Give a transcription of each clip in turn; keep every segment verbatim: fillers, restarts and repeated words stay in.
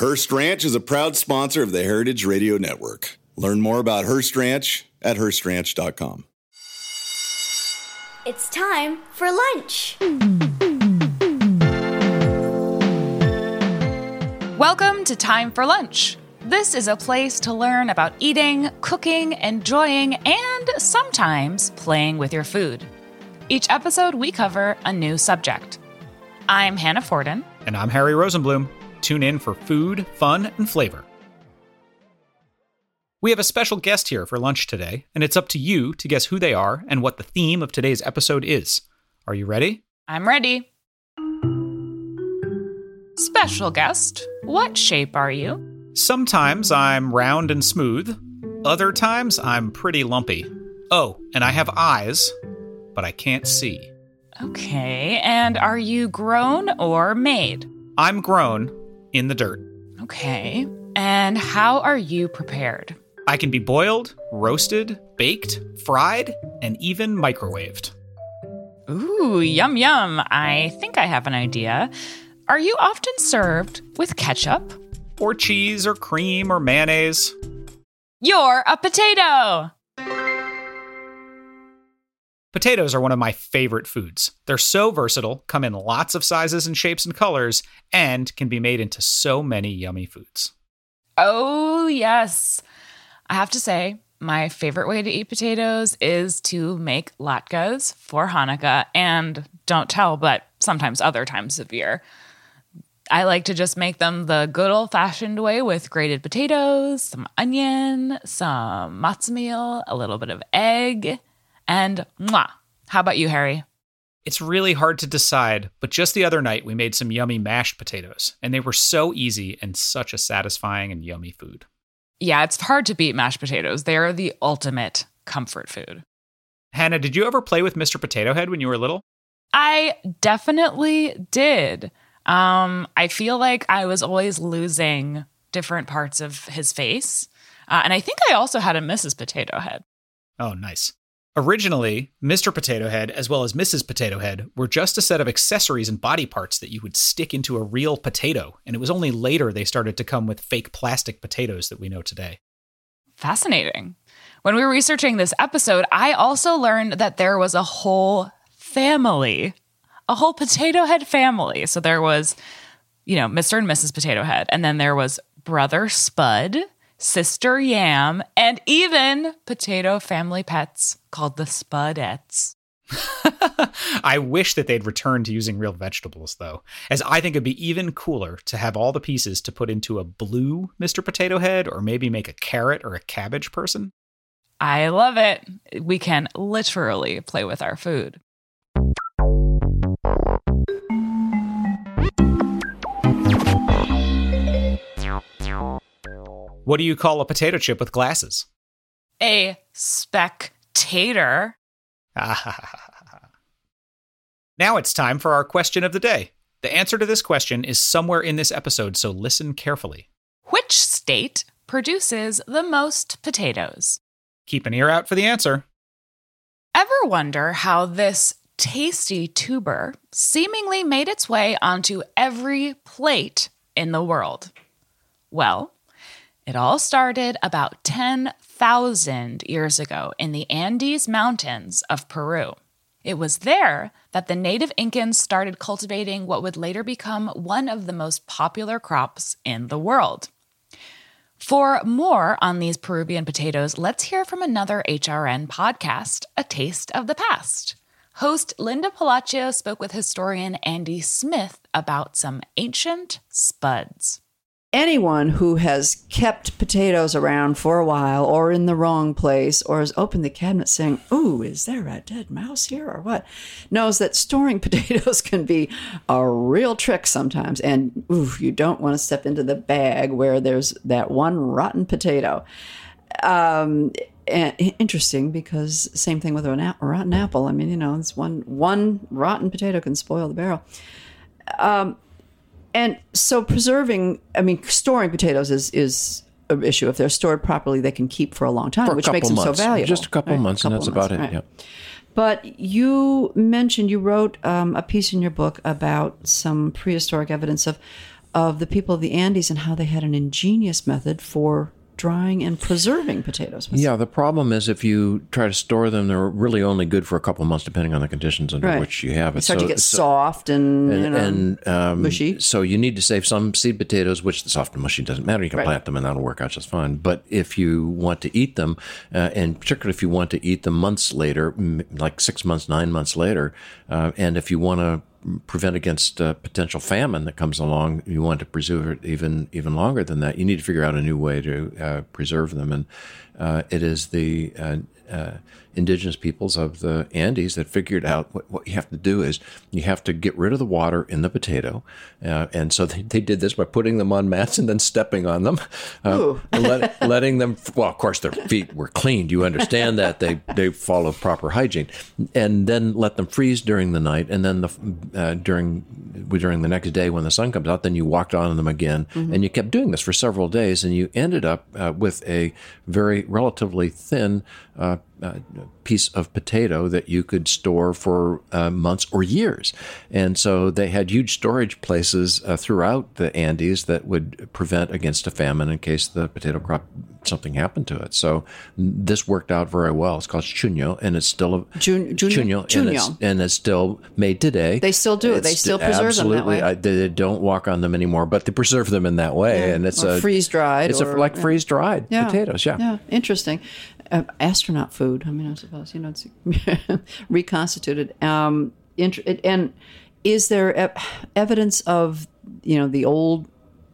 Hearst Ranch is a proud sponsor of the Heritage Radio Network. Learn more about Hearst Ranch at hearst ranch dot com. It's time for lunch. Welcome to Time for Lunch. This is a place to learn about eating, cooking, enjoying, and sometimes playing with your food. Each episode, we cover a new subject. I'm Hannah Forden. And I'm Harry Rosenblum. Tune in for food, fun, and flavor. We have a special guest here for lunch today, and it's up to you to guess who they are and what the theme of today's episode is. Are you ready? I'm ready. Special guest, what shape are you? Sometimes I'm round and smooth. Other times I'm pretty lumpy. Oh, and I have eyes, but I can't see. Okay, and are you grown or made? I'm grown in the dirt. Okay, and how are you prepared? I can be boiled, roasted, baked, fried, and even microwaved. Ooh, yum yum. I think I have an idea. Are you often served with ketchup? Or cheese or cream or mayonnaise. You're a potato! Potatoes are one of my favorite foods. They're so versatile, come in lots of sizes and shapes and colors, and can be made into so many yummy foods. Oh, yes. I have to say, my favorite way to eat potatoes is to make latkes for Hanukkah, and don't tell, but sometimes other times of year. I like to just make them the good old-fashioned way with grated potatoes, some onion, some matzo meal, a little bit of egg, and mwah. How about you, Harry? It's really hard to decide, but just the other night we made some yummy mashed potatoes, and they were so easy and such a satisfying and yummy food. Yeah, it's hard to beat mashed potatoes. They are the ultimate comfort food. Hannah, did you ever play with Mister Potato Head when you were little? I definitely did. Um, I feel like I was always losing different parts of his face. Uh, and I think I also had a Missus Potato Head. Oh, nice. Originally, Mister Potato Head, as well as Missus Potato Head, were just a set of accessories and body parts that you would stick into a real potato, and it was only later they started to come with fake plastic potatoes that we know today. Fascinating. When we were researching this episode, I also learned that there was a whole family, a whole Potato Head family. So there was, you know, Mister and Missus Potato Head, and then there was Brother Spud, Sister Yam, and even potato family pets called the Spudettes. I wish that they'd return to using real vegetables, though, as I think it'd be even cooler to have all the pieces to put into a blue Mister Potato Head, or maybe make a carrot or a cabbage person. I love it. We can literally play with our food. What do you call a potato chip with glasses? A spectator. Now it's time for our question of the day. The answer to this question is somewhere in this episode, so listen carefully. Which state produces the most potatoes? Keep an ear out for the answer. Ever wonder how this tasty tuber seemingly made its way onto every plate in the world? Well, it all started about ten thousand years ago in the Andes Mountains of Peru. It was there that the native Incans started cultivating what would later become one of the most popular crops in the world. For more on these Peruvian potatoes, let's hear from another H R N podcast, A Taste of the Past. Host Linda Palacio spoke with historian Andy Smith about some ancient spuds. Anyone who has kept potatoes around for a while or in the wrong place or has opened the cabinet saying, ooh, is there a dead mouse here or what, knows that storing potatoes can be a real trick sometimes. And ooh, you don't want to step into the bag where there's that one rotten potato. Um, and interesting, because same thing with a rotten apple. I mean, you know, it's one one rotten potato can spoil the barrel. Um, and so preserving, I mean, storing potatoes is is an issue. If they're stored properly, they can keep for a long time, for which makes them months. so valuable. Just a couple right? months, couple and that's months, about right. it. Yeah. But you mentioned, you wrote um, a piece in your book about some prehistoric evidence of of the people of the Andes and how they had an ingenious method for drying and preserving potatoes. Yeah, the problem is if you try to store them, they're really only good for a couple of months, depending on the conditions under right. which you have it. They start so, to get so, soft and, and, you know, and um, mushy. So you need to save some seed potatoes, which the soft and mushy doesn't matter. You can right. plant them and that'll work out just fine. But if you want to eat them, uh, and particularly if you want to eat them months later, like six months, nine months later, uh, and if you want to prevent against uh, potential famine that comes along, you want to preserve it even even longer than that. You need to figure out a new way to uh, preserve them, and uh, it is the uh, uh, indigenous peoples of the Andes that figured out what, what you have to do is you have to get rid of the water in the potato, uh, and so they, they did this by putting them on mats and then stepping on them, uh, and let, letting them. Well, of course, their feet were cleaned. You understand that they they follow proper hygiene, and then let them freeze during the night, and then the uh, during during the next day when the sun comes out, then you walked on them again, mm-hmm. and you kept doing this for several days, and you ended up uh, with a very relatively thin Uh, uh, piece of potato that you could store for uh, months or years. And so they had huge storage places uh, throughout the Andes that would prevent against a famine in case the potato crop, something happened to it. So this worked out very well. It's called chuño, and it's still a Jun, jun, chuño, chuño. And, it's, and it's still made today. They still do it. They It's still preserve absolutely, them that way. I, they don't walk on them anymore, but they preserve them in that way. Yeah. And it's Or a freeze-dried It's or- a, like yeah. freeze-dried Yeah. potatoes. Yeah. Yeah, interesting. Uh, astronaut food. I mean, I suppose, you know, it's reconstituted. Um, int- and is there e- evidence of, you know, the old,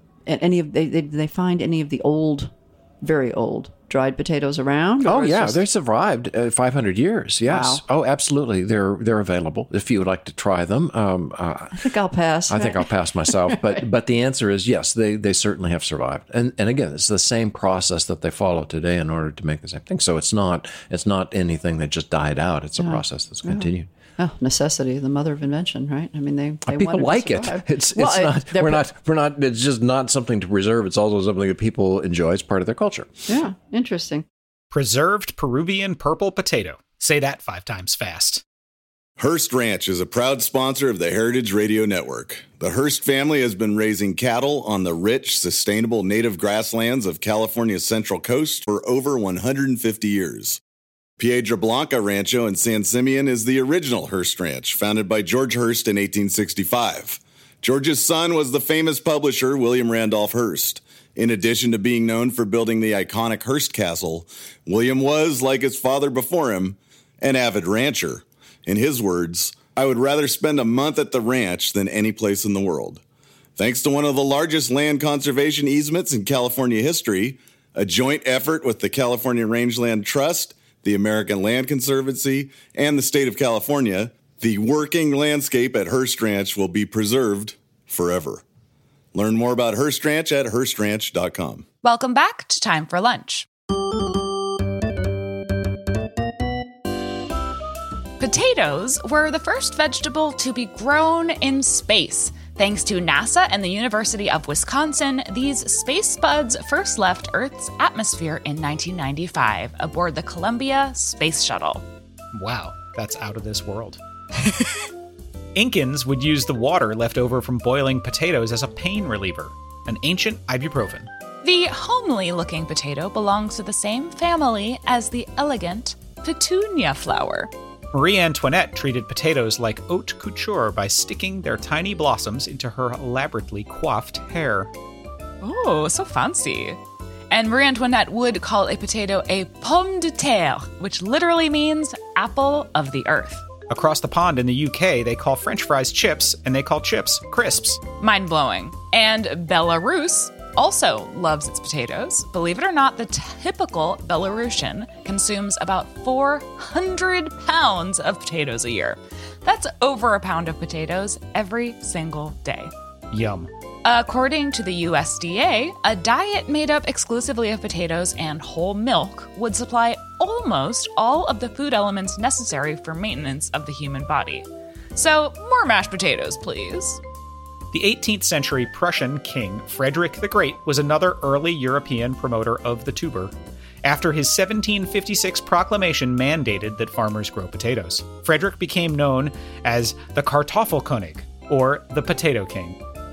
any of, they, they, they find any of the old, very old dried potatoes around? Oh Or it's yeah, just- they survived uh, five hundred years. Yes. Wow. Oh, absolutely. They're they're available if you would like to try them. Um, uh, I think I'll pass. I think I'll pass myself, but but the answer is yes. They they certainly have survived, and and again, it's the same process that they follow today in order to make the same thing. So it's not it's not anything that just died out. It's a process that's continued. Oh, necessity, the mother of invention, right? I mean, they, they People wanted to like it. survive. It's Well, it's it- not they're we're pro- not we're not. It's just not something to preserve. It's also something that people enjoy. It's part of their culture. Yeah, interesting. Preserved Peruvian purple potato. Say that five times fast. Hearst Ranch is a proud sponsor of the Heritage Radio Network. The Hearst family has been raising cattle on the rich, sustainable native grasslands of California's Central Coast for over one hundred fifty years. Piedra Blanca Rancho in San Simeon is the original Hearst Ranch, founded by George Hearst in eighteen sixty-five. George's son was the famous publisher William Randolph Hearst. In addition to being known for building the iconic Hearst Castle, William was, like his father before him, an avid rancher. In his words, "I would rather spend a month at the ranch than any place in the world." Thanks to one of the largest land conservation easements in California history, a joint effort with the California Rangeland Trust, the American Land Conservancy, and the state of California, the working landscape at Hearst Ranch will be preserved forever. Learn more about Hearst Ranch at hearst ranch dot com. Welcome back to Time for Lunch. Potatoes were the first vegetable to be grown in space. Thanks to NASA and the University of Wisconsin, these space spuds first left Earth's atmosphere in nineteen ninety-five aboard the Columbia Space Shuttle. Wow, that's out of this world. Incans would use the water left over from boiling potatoes as a pain reliever, an ancient ibuprofen. The homely-looking potato belongs to the same family as the elegant petunia flower. Marie Antoinette treated potatoes like haute couture by sticking their tiny blossoms into her elaborately coiffed hair. Oh, so fancy. And Marie Antoinette would call a potato a pomme de terre, which literally means apple of the earth. Across the pond in the U K, they call French fries chips, and they call chips crisps. Mind-blowing. And Belarus also loves its potatoes. Believe it or not, the typical Belarusian consumes about four hundred pounds of potatoes a year. That's over a pound of potatoes every single day. Yum. According to the U S D A, a diet made up exclusively of potatoes and whole milk would supply almost all of the food elements necessary for maintenance of the human body. So, more mashed potatoes, please. The eighteenth century Prussian king Frederick the Great was another early European promoter of the tuber. After his seventeen fifty-six proclamation mandated that farmers grow potatoes, Frederick became known as the Kartoffelkönig, or the Potato King.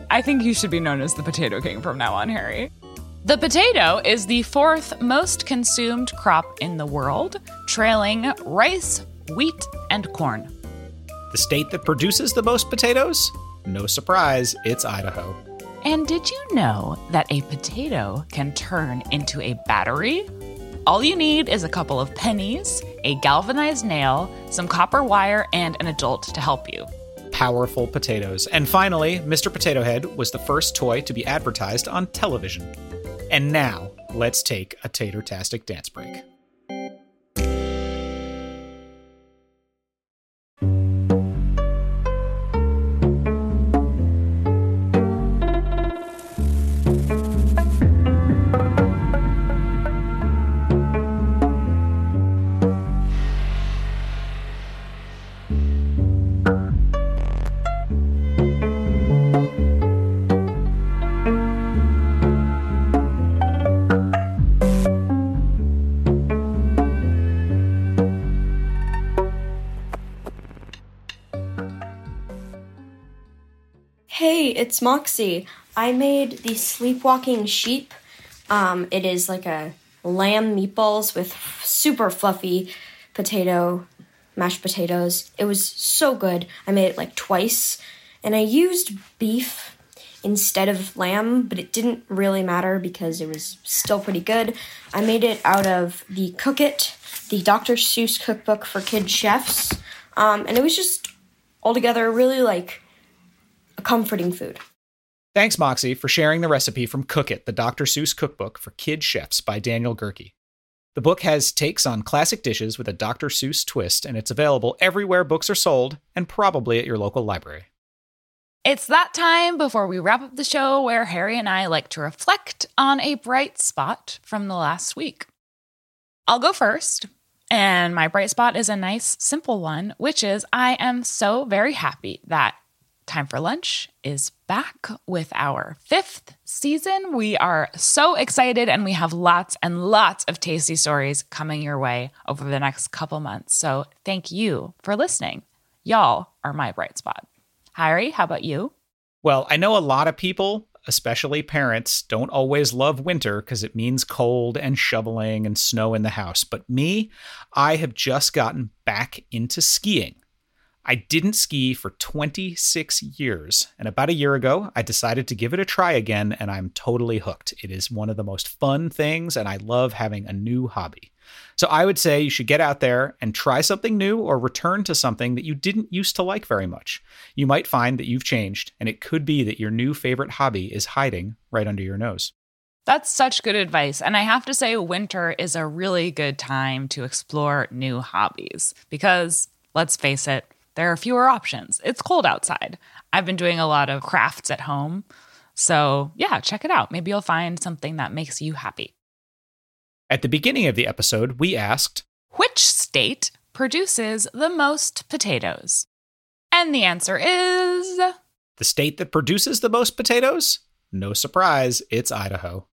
I think you should be known as the Potato King from now on, Harry. The potato is the fourth most consumed crop in the world, trailing rice, wheat, and corn. The state that produces the most potatoes? No surprise, it's Idaho. And did you know that a potato can turn into a battery? All you need is a couple of pennies, a galvanized nail, some copper wire, and an adult to help you. Powerful potatoes. And finally, Mister Potato Head was the first toy to be advertised on television. And now, let's take a tater-tastic dance break. Hey, it's Moxie. I made the Sleepwalking Sheep. Um, it is like a lamb meatballs with super fluffy potato, mashed potatoes. It was so good. I made it like twice, and I used beef instead of lamb, but it didn't really matter because it was still pretty good. I made it out of the Cook It, the Doctor Seuss cookbook for kid chefs, um, and it was just altogether really like a comforting food. Thanks, Moxie, for sharing the recipe from Cook It, the Doctor Seuss cookbook for kid chefs by Daniel Gerke. The book has takes on classic dishes with a Doctor Seuss twist, and it's available everywhere books are sold and probably at your local library. It's that time before we wrap up the show where Harry and I like to reflect on a bright spot from the last week. I'll go first, and my bright spot is a nice, simple one, which is I am so very happy that Time for Lunch is back with our fifth season. We are so excited, and we have lots and lots of tasty stories coming your way over the next couple months. So thank you for listening. Y'all are my bright spot. Harry, how about you? Well, I know a lot of people, especially parents, don't always love winter because it means cold and shoveling and snow in the house. But me, I have just gotten back into skiing. I didn't ski for twenty-six years, and about a year ago, I decided to give it a try again, and I'm totally hooked. It is one of the most fun things, and I love having a new hobby. So I would say you should get out there and try something new or return to something that you didn't used to like very much. You might find that you've changed, and it could be that your new favorite hobby is hiding right under your nose. That's such good advice. And I have to say, winter is a really good time to explore new hobbies because, let's face it, there are fewer options. It's cold outside. I've been doing a lot of crafts at home. So yeah, check it out. Maybe you'll find something that makes you happy. At the beginning of the episode, we asked, which state produces the most potatoes? And the answer is... the state that produces the most potatoes? No surprise, it's Idaho.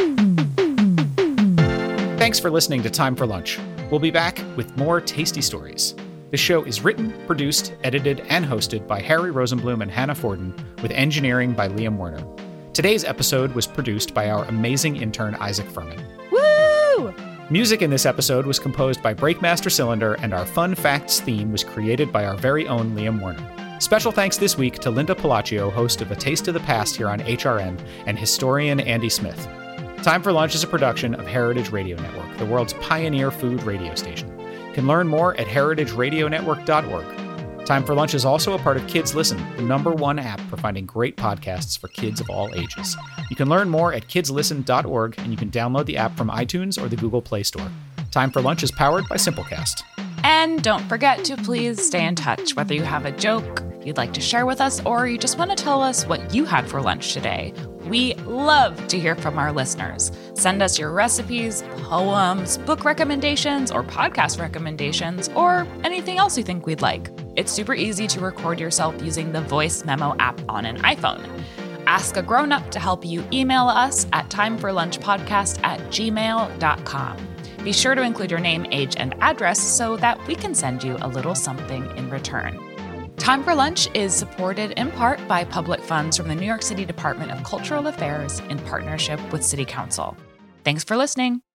Thanks for listening to Time for Lunch. We'll be back with more tasty stories. The show is written, produced, edited, and hosted by Harry Rosenblum and Hannah Forden, with engineering by Liam Werner. Today's episode was produced by our amazing intern, Isaac Furman. Woo! Music in this episode was composed by Breakmaster Cylinder, and our Fun Facts theme was created by our very own Liam Werner. Special thanks this week to Linda Palacio, host of A Taste of the Past here on H R N, and historian Andy Smith. Time for Lunch is a production of Heritage Radio Network, the world's pioneer food radio station. You can learn more at heritage radio network dot org. Time for Lunch is also a part of Kids Listen, the number one app for finding great podcasts for kids of all ages. You can learn more at kids listen dot org, and you can download the app from iTunes or the Google Play Store. Time for Lunch is powered by Simplecast. And don't forget to please stay in touch, whether you have a joke you'd like to share with us or you just want to tell us what you had for lunch today. We love to hear from our listeners. Send us your recipes, poems, book recommendations, or podcast recommendations, or anything else you think we'd like. It's super easy to record yourself using the voice memo app on an iPhone. Ask a grown-up to help you. Email us at timeforlunchpodcast at gmail dot com. Be sure to include your name, age, and address so that we can send you a little something in return. Time for Lunch is supported in part by public funds from the New York City Department of Cultural Affairs in partnership with City Council. Thanks for listening.